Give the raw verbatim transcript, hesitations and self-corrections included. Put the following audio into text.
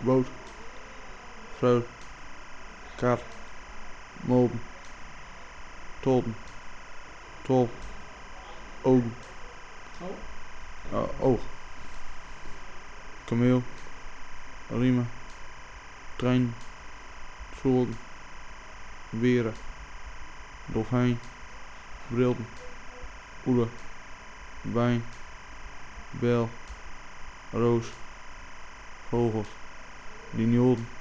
boot, fruit, kar, molen, toren, tol, ogen, uh, oog, kameel, riemen, trein, soorten, beren, dolfijn, brilden, oele, wijn, bijl, roos, vogels, liniolen,